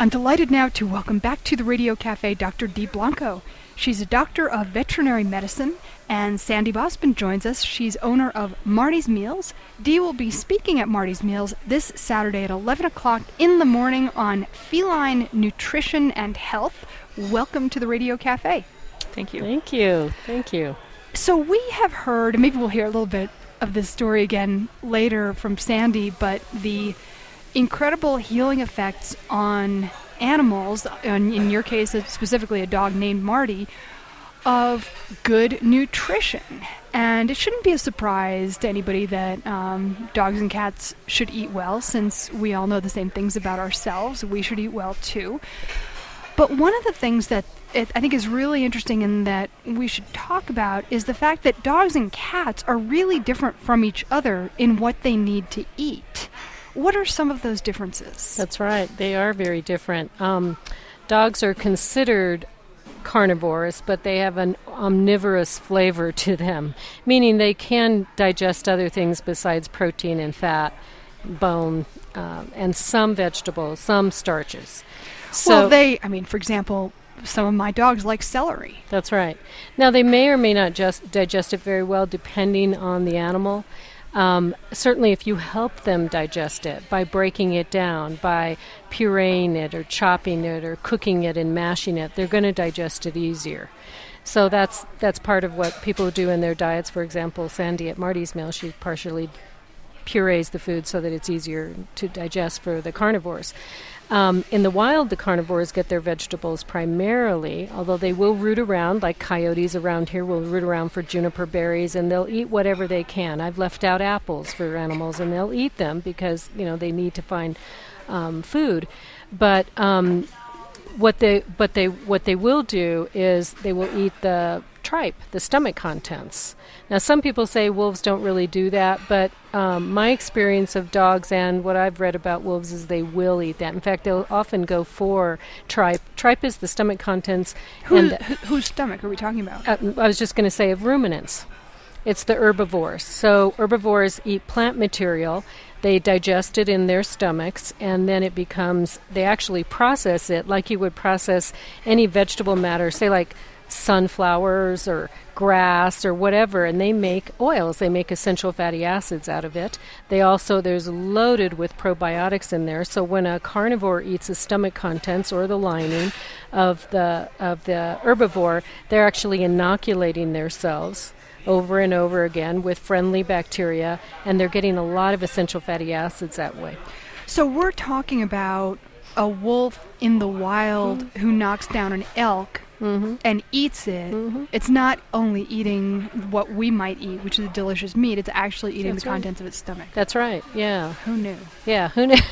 I'm delighted now to welcome back to the Radio Cafe Dr. Dee Blanco. She's a doctor of veterinary medicine, and Sandy Bosman joins us. She's owner of Marty's Meals. Dee will be speaking at Marty's Meals this Saturday at 11 o'clock in the morning on feline nutrition and health. Welcome to the Radio Cafe. Thank you. Thank you. Thank you. So we have heard, and maybe we'll hear a little bit of this story again later from Sandy, but the incredible healing effects on animals, and in your case it's specifically a dog named Marty, of good nutrition. And it shouldn't be a surprise to anybody that dogs and cats should eat well, since we all know the same things about ourselves. We should eat well too. But one of the things that I think is really interesting and that we should talk about is the fact that dogs and cats are really different from each other in what they need to eat. What are some of those differences? That's right. They are very different. Dogs are considered carnivores, but they have an omnivorous flavor to them, meaning they can digest other things besides protein and fat, bone, and some vegetables, some starches. So, for example, some of my dogs like celery. That's right. Now, they may or may not just digest it very well, depending on the animal. Certainly if you help them digest it by breaking it down, by pureeing it or chopping it or cooking it and mashing it, they're going to digest it easier. So that's part of what people do in their diets. For example, Sandy at Marty's Meal, she partially purees the food so that it's easier to digest for the carnivores. In the wild, the carnivores get their vegetables primarily, although they will root around, like coyotes around here will root around for juniper berries, and they'll eat whatever they can. I've left out apples for animals, and they'll eat them because, they need to find food. But what they will do is they will eat the tripe, the stomach contents. Now, some people say wolves don't really do that, but my experience of dogs and what I've read about wolves is they will eat that. In fact, they'll often go for tripe. Tripe is the stomach contents. Whose stomach are we talking about? I was just going to say of ruminants. It's the herbivores. So herbivores eat plant material. They digest it in their stomachs, and then they actually process it like you would process any vegetable matter, say like sunflowers or grass or whatever, and they make oils. They make essential fatty acids out of it. There's loaded with probiotics in there. So when a carnivore eats the stomach contents or the lining of the herbivore, they're actually inoculating themselves over and over again with friendly bacteria, and they're getting a lot of essential fatty acids that way. So we're talking about a wolf in the wild who knocks down an elk and eats it. It's not only eating what we might eat, which is a delicious meat, it's actually eating the contents of its stomach. That's right, yeah. Who knew? Yeah, who knew?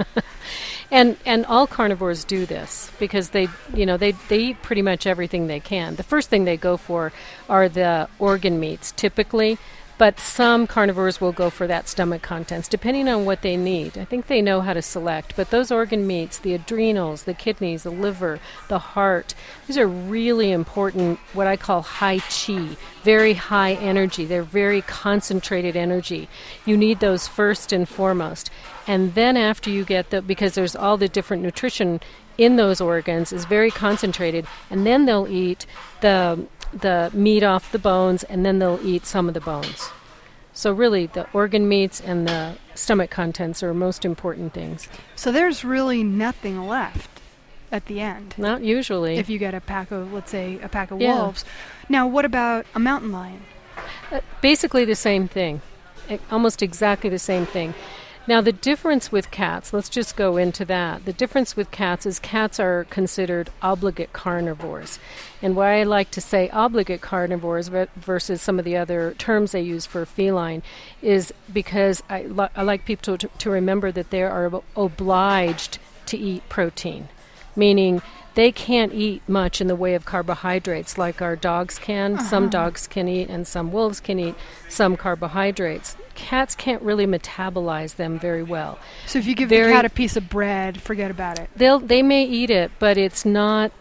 And all carnivores do this because they eat pretty much everything they can. The first thing they go for are the organ meats, typically, but some carnivores will go for that stomach contents, depending on what they need. I think they know how to select, but those organ meats, the adrenals, the kidneys, the liver, the heart, these are really important, what I call high chi, very high energy. They're very concentrated energy. You need those first and foremost. And then after you get because there's all the different nutrition in those organs is very concentrated, and then they'll eat the meat off the bones, and then they'll eat some of the bones. So really, the organ meats and the stomach contents are most important things. So there's really nothing left at the end. Not usually. If you get a pack of wolves. Now, what about a mountain lion? Basically the same thing. Almost exactly the same thing. Now, the difference with cats, let's just go into that. The difference with cats is cats are considered obligate carnivores. And why I like to say obligate carnivores versus some of the other terms they use for feline is because I like people to remember that they are obliged to eat protein, meaning they can't eat much in the way of carbohydrates like our dogs can. Some dogs can eat and some wolves can eat some carbohydrates. Cats can't really metabolize them very well. So if you give the cat a piece of bread, forget about it. They may eat it, but it's not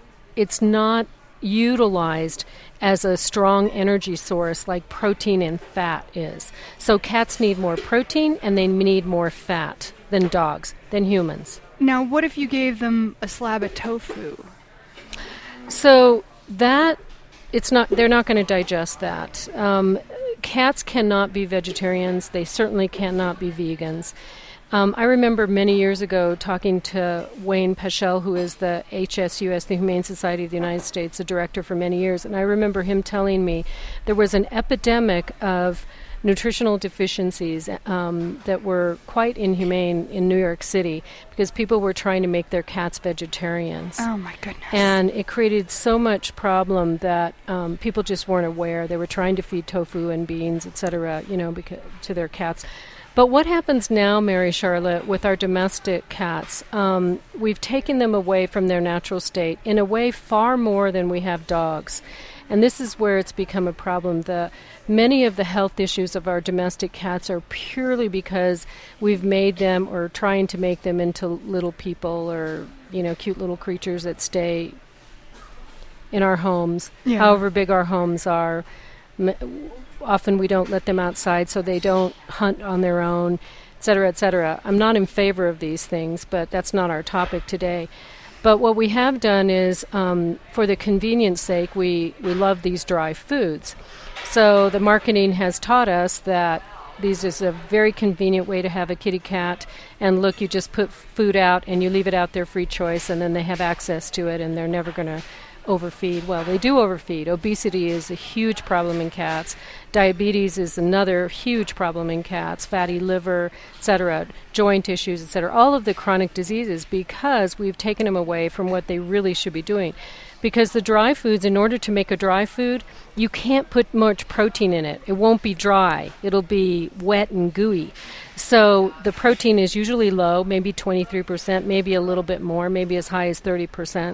utilized as a strong energy source like protein and fat is. So cats need more protein and they need more fat than dogs, than humans. Now, what if you gave them a slab of tofu? So that they're not going to digest that. Cats cannot be vegetarians. They certainly cannot be vegans. I remember many years ago talking to Wayne Peschel, who is the HSUS, the Humane Society of the United States, the director for many years, and I remember him telling me there was an epidemic of nutritional deficiencies that were quite inhumane in New York City because people were trying to make their cats vegetarians. Oh, my goodness. And it created so much problem that people just weren't aware. They were trying to feed tofu and beans, etc., to their cats. But what happens now, Mary Charlotte, with our domestic cats, we've taken them away from their natural state in a way far more than we have dogs. And this is where it's become a problem. Many of the health issues of our domestic cats are purely because we've made them or trying to make them into little people or, cute little creatures that stay in our homes, however big our homes are. Often we don't let them outside so they don't hunt on their own, et cetera, et cetera. I'm not in favor of these things, but that's not our topic today. But what we have done is, for the convenience sake, we love these dry foods. So the marketing has taught us that this is a very convenient way to have a kitty cat. And look, you just put food out and you leave it out there free choice, and then they have access to it, and they're never going to overfeed. Well, they do overfeed. Obesity is a huge problem in cats. Diabetes is another huge problem in cats. Fatty liver, etc., joint issues, etc. All of the chronic diseases because we've taken them away from what they really should be doing. Because the dry foods, in order to make a dry food, you can't put much protein in it. It won't be dry. It'll be wet and gooey. So the protein is usually low, maybe 23%, maybe a little bit more, maybe as high as 30%,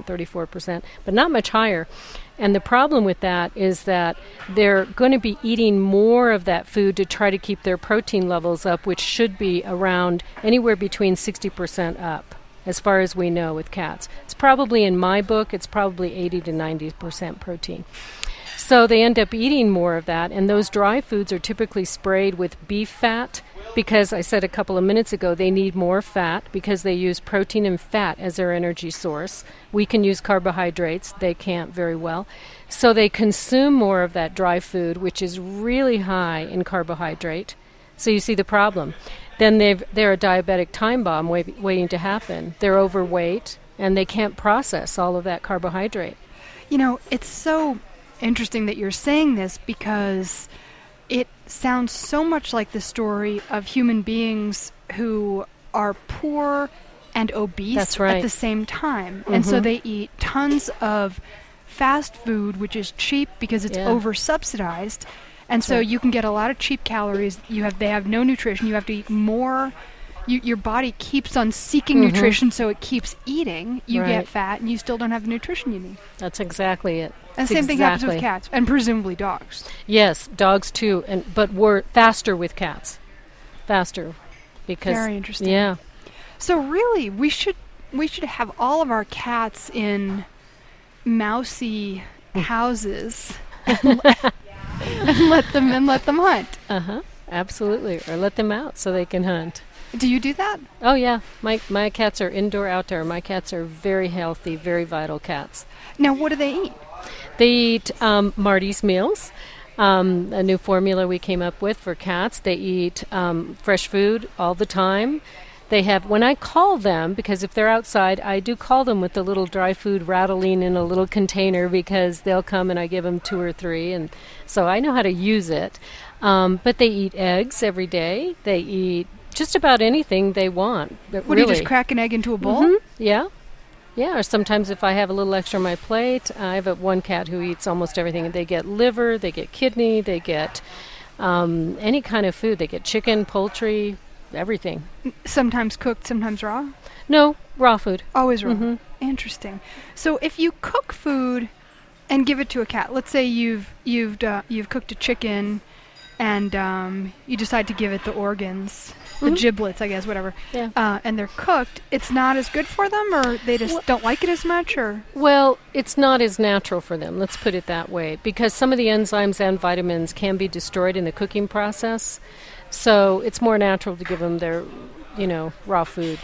34%, but not much higher. And the problem with that is that they're going to be eating more of that food to try to keep their protein levels up, which should be around anywhere between 60% up, as far as we know with cats. It's probably, in my book, it's probably 80 to 90% protein. So they end up eating more of that, and those dry foods are typically sprayed with beef fat because I said a couple of minutes ago they need more fat because they use protein and fat as their energy source. We can use carbohydrates. They can't very well. So they consume more of that dry food, which is really high in carbohydrate. So you see the problem. Then they're a diabetic time bomb waiting to happen. They're overweight, and they can't process all of that carbohydrate. It's so interesting that you're saying this because it sounds so much like the story of human beings who are poor and obese That's right. at the same time. Mm-hmm. And so they eat tons of fast food, which is cheap because it's over-subsidized. And so you can get a lot of cheap calories. They have no nutrition. You have to eat more. Your body keeps on seeking nutrition, so it keeps eating. You get fat, and you still don't have the nutrition you need. That's exactly it. And same thing happens with cats, and presumably dogs. Yes, dogs too, but we're faster with cats. Faster, because very interesting. Yeah. So really, we should have all of our cats in mousy houses and let them hunt. Absolutely, or let them out so they can hunt. Do you do that? Oh yeah, my cats are indoor, outdoor. My cats are very healthy, very vital cats. Now, what do they eat? They eat Marty's Meals, a new formula we came up with for cats. They eat fresh food all the time. They have, when I call them, because if they're outside, I do call them with the little dry food rattling in a little container because they'll come and I give them 2 or 3, and so I know how to use it. But they eat eggs every day. They eat just about anything they want. What, really. Do you just crack an egg into a bowl? Mm-hmm. Yeah. Yeah, or sometimes if I have a little extra on my plate, I have one cat who eats almost everything. They get liver, they get kidney, they get any kind of food. They get chicken, poultry, everything. Sometimes cooked, sometimes raw? No, raw food. Always raw. Mm-hmm. Interesting. So if you cook food and give it to a cat, let's say you've cooked a chicken and you decide to give it the organs, the giblets, I guess, whatever. Yeah. And they're cooked. It's not as good for them, or they just don't like it as much, or? Well, it's not as natural for them. Let's put it that way, because some of the enzymes and vitamins can be destroyed in the cooking process. So it's more natural to give them their, raw food,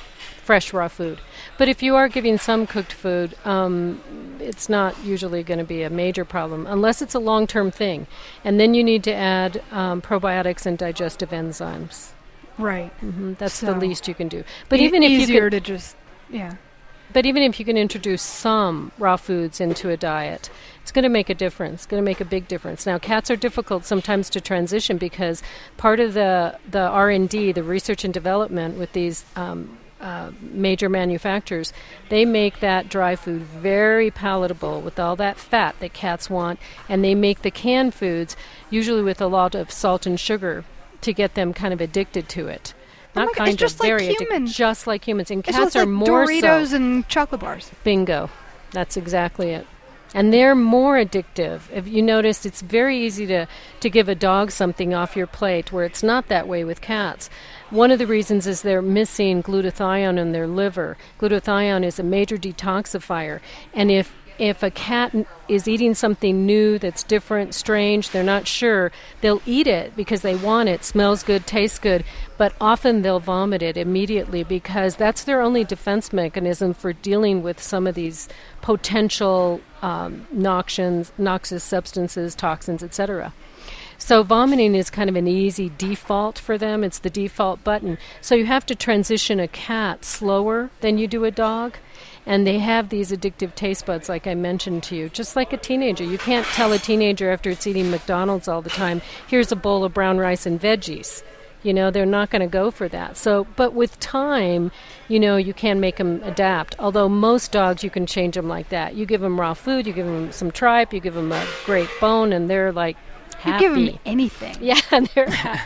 fresh raw food. But if you are giving some cooked food, it's not usually going to be a major problem unless it's a long-term thing. And then you need to add probiotics and digestive enzymes. Right. That's So the least you can do. But even if you easier could, to just, yeah. but even if you can introduce some raw foods into a diet, it's going to make a difference. It's going to make a big difference. Now, cats are difficult sometimes to transition because part of the R&D, the research and development with these major manufacturers, they make that dry food very palatable with all that fat that cats want, and they make the canned foods usually with a lot of salt and sugar to get them kind of addicted to it. Oh Not my God, it's just like very humans. just like humans. And It's cats just are like more Doritos so. and chocolate bars. Bingo. That's exactly it. And they're more addictive. If you noticed, it's very easy to give a dog something off your plate where it's not that way with cats. One of the reasons is they're missing glutathione in their liver. Glutathione is a major detoxifier. And if a cat is eating something new that's different, strange, they're not sure, they'll eat it because they want it, smells good, tastes good, but often they'll vomit it immediately because that's their only defense mechanism for dealing with some of these potential noxious substances, toxins, etc. So vomiting is kind of an easy default for them. It's the default button. So you have to transition a cat slower than you do a dog. And they have these addictive taste buds, like I mentioned to you, just like a teenager. You can't tell a teenager after it's eating McDonald's all the time, here's a bowl of brown rice and veggies. You know, they're not going to go for that. So, but with time, you know, you can make them adapt. Although most dogs, you can change them like that. You give them raw food, you give them some tripe, you give them a great bone, and they're like happy. You give them anything. Yeah, they're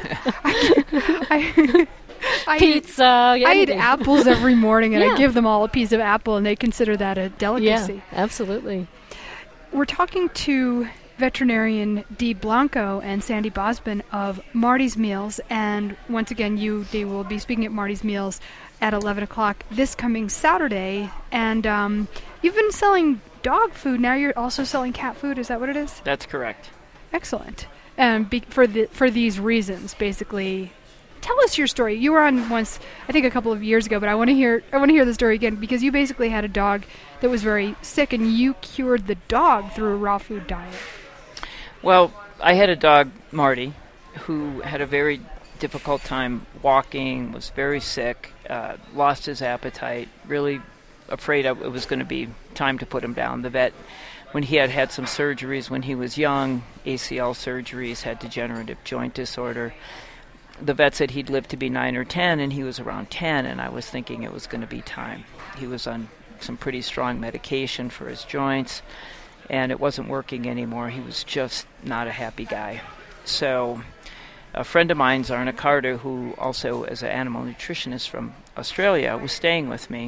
happy. Pizza. I eat apples every morning, and Yeah. I give them all a piece of apple, and they consider that a delicacy. Yeah, absolutely. We're talking to veterinarian Dee Blanco and Sandy Bosman of Marty's Meals, and once again, Dee, will be speaking at Marty's Meals at 11 o'clock this coming Saturday, and you've been selling dog food. Now you're also selling cat food. Is that what it is? That's correct. Excellent. For these reasons, basically. Tell us your story. You were on once, I think a couple of years ago, but I want to hear the story again because you basically had a dog that was very sick, and you cured the dog through a raw food diet. Well, I had a dog, Marty, who had a very difficult time walking, was very sick, lost his appetite, really afraid it was going to be time to put him down. The vet, when he had some surgeries when he was young, ACL surgeries, had degenerative joint disorder, the vet said he'd live to be 9 or 10, and he was around 10, and I was thinking it was going to be time. He was on some pretty strong medication for his joints, and it wasn't working anymore. He was just not a happy guy. So a friend of mine, Zarna Carter, who also is an animal nutritionist from Australia, was staying with me,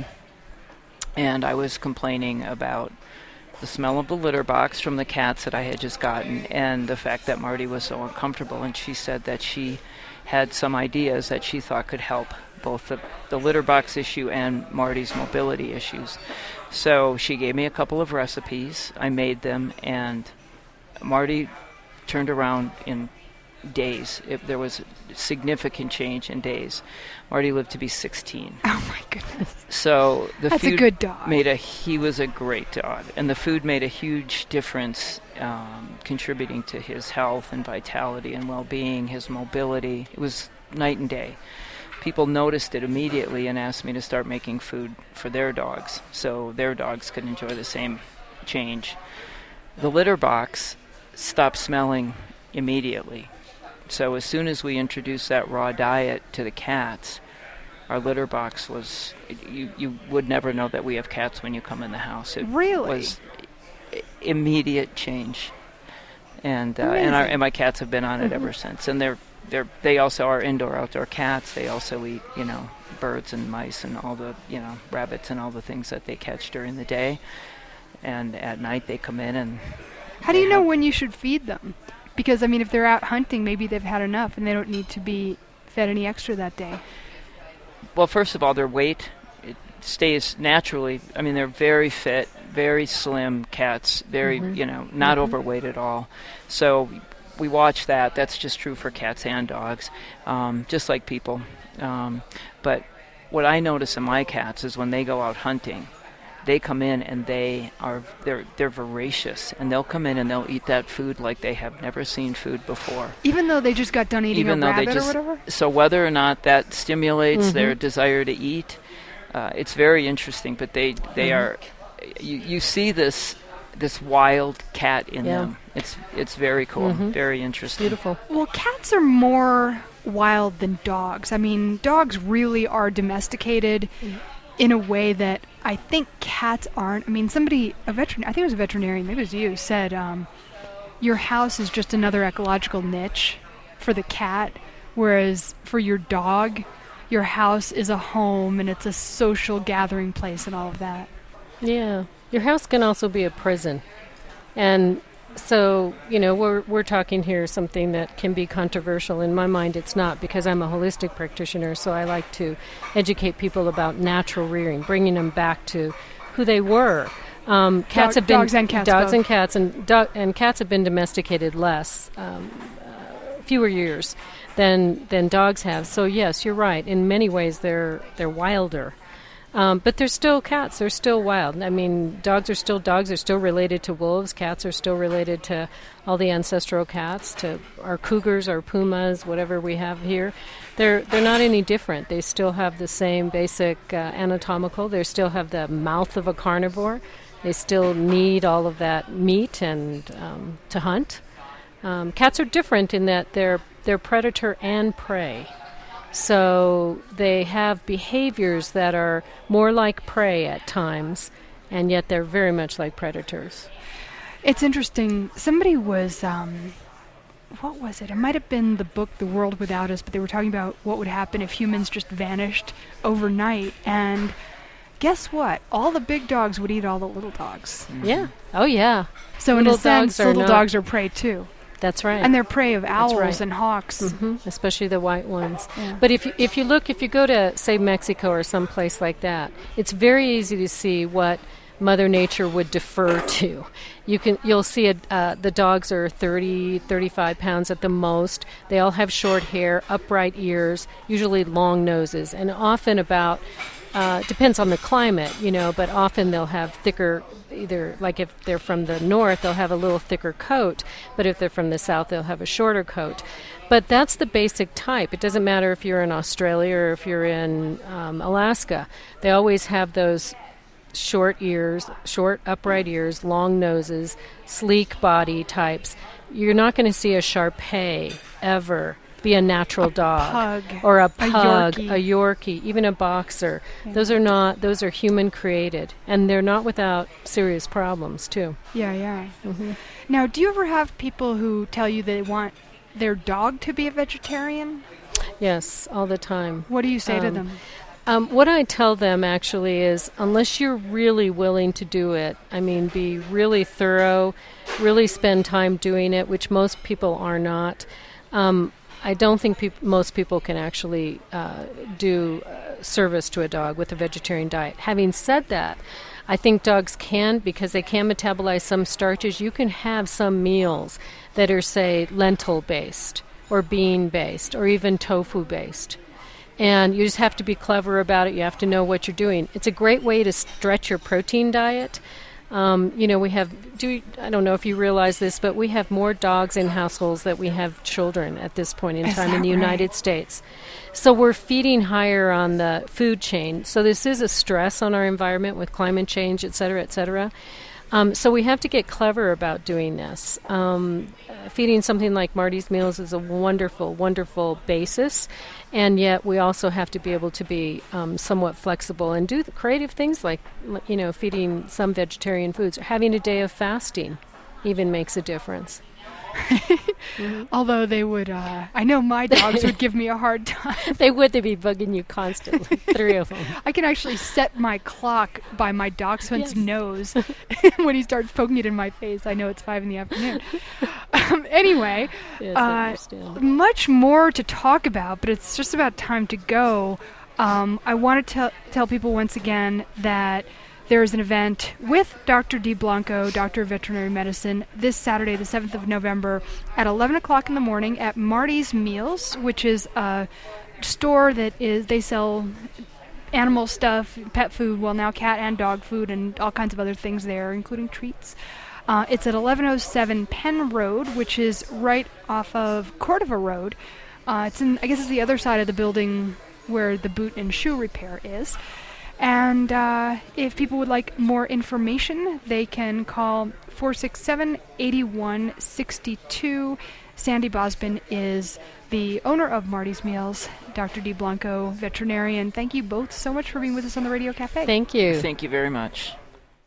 and I was complaining about the smell of the litter box from the cats that I had just gotten and the fact that Marty was so uncomfortable, and she said that she had some ideas that she thought could help both the litter box issue and Marty's mobility issues. So she gave me a couple of recipes. I made them, and Marty turned around in days. There was significant change in days. Marty lived to be 16. Oh my goodness. So That's a good dog. He was a great dog, and the food made a huge difference, contributing to his health and vitality and well-being, his mobility. It was night and day. People noticed it immediately and asked me to start making food for their dogs so their dogs could enjoy the same change. The litter box stopped smelling immediately. So as soon as we introduced that raw diet to the cats, our litter box was, you would never know that we have cats when you come in the house. It Really? was immediate change. And my cats have been on it ever since. And they also are indoor-outdoor cats. They also eat, birds and mice and all the, rabbits and all the things that they catch during the day. And at night they come in and... How do you know when you should feed them? Because, if they're out hunting, maybe they've had enough and they don't need to be fed any extra that day. Well, first of all, their weight it stays naturally. They're very fit, very slim cats, very, not overweight at all. So we watch that. That's just true for cats and dogs, just like people. But what I notice in my cats is when they go out hunting, they come in and they're voracious, and they'll come in and they'll eat that food like they have never seen food before. Even though they just got done eating a rabbit or whatever? So whether or not that stimulates their desire to eat, it's very interesting. But they are, you see this wild cat in them. It's very cool, very interesting. Beautiful. Well, cats are more wild than dogs. I mean, dogs really are domesticated in a way that I think cats aren't. I mean, I think it was a veterinarian, maybe it was you, said your house is just another ecological niche for the cat, whereas for your dog, your house is a home and it's a social gathering place and all of that. Yeah. Your house can also be a prison. And so, we're talking here something that can be controversial. In my mind, it's not, because I'm a holistic practitioner, so I like to educate people about natural rearing, bringing them back to who they were. Cats have been dogs and cats, and cats have been domesticated less, fewer years than dogs have. So yes, you're right. In many ways, they're wilder. But they're still cats. They're still wild. I mean, dogs are still dogs. They're still related to wolves. Cats are still related to all the ancestral cats, to our cougars, our pumas, whatever we have here. They're not any different. They still have the same basic anatomical. They still have the mouth of a carnivore. They still need all of that meat and to hunt. Cats are different in that they're predator and prey. So they have behaviors that are more like prey at times, and yet they're very much like predators. It's interesting. Somebody was, what was it? It might have been the book The World Without Us, but they were talking about what would happen if humans just vanished overnight. And guess what? All the big dogs would eat all the little dogs. Yeah. Oh, yeah. So in a sense, little dogs are prey too. That's right. And they're prey of owls and hawks. Especially the white ones. Yeah. But if you go to, say, Mexico or some place like that, it's very easy to see what Mother Nature would defer to. You'll see the dogs are 30, 35 pounds at the most. They all have short hair, upright ears, usually long noses, and often depends on the climate, but often they'll have thicker, either like if they're from the north, they'll have a little thicker coat, but if they're from the south, they'll have a shorter coat. But that's the basic type. It doesn't matter if you're in Australia or if you're in Alaska. They always have those short ears, short upright ears, long noses, sleek body types. You're not going to see a Shar-Pei ever be a natural dog, or a pug, a Yorkie, even a boxer. Yeah. Those are human created, and they're not without serious problems too. Yeah. Now, do you ever have people who tell you they want their dog to be a vegetarian? Yes, all the time. What do you say to them? What I tell them actually is, unless you're really willing to do it, I mean, be really thorough, really spend time doing it, which most people are not. I don't think most people can actually do service to a dog with a vegetarian diet. Having said that, I think dogs can, because they can metabolize some starches. You can have some meals that are, say, lentil-based or bean-based or even tofu-based. And you just have to be clever about it. You have to know what you're doing. It's a great way to stretch your protein diet. We have, I don't know if you realize this, but we have more dogs in households than we have children at this point in time in the United States. So we're feeding higher on the food chain. So this is a stress on our environment with climate change, et cetera, et cetera. So we have to get clever about doing this. Feeding something like Marty's Meals is a wonderful, wonderful basis, and yet we also have to be able to be somewhat flexible and do the creative things like, feeding some vegetarian foods. Having a day of fasting even makes a difference. Although they would, I know my dogs would give me a hard time. They would. They'd be bugging you constantly. 3 of them. I can actually set my clock by my dachshund's nose. When he starts poking it in my face, I know it's 5 p.m. Anyway, much more to talk about, but it's just about time to go. I want to tell people once again that there is an event with Dr. D. Blanco, Doctor of Veterinary Medicine, this Saturday, the 7th of November, at 11 o'clock in the morning at Marty's Meals, which is a store that they sell animal stuff, pet food, well, now cat and dog food, and all kinds of other things there, including treats. It's at 1107 Penn Road, which is right off of Cordova Road. I guess it's the other side of the building where the boot and shoe repair is. And if people would like more information, they can call 467-8162. Sandy Bosbin is the owner of Marty's Meals. Dr. DeBlanco, veterinarian, thank you both so much for being with us on the Radio Cafe. Thank you. Thank you very much.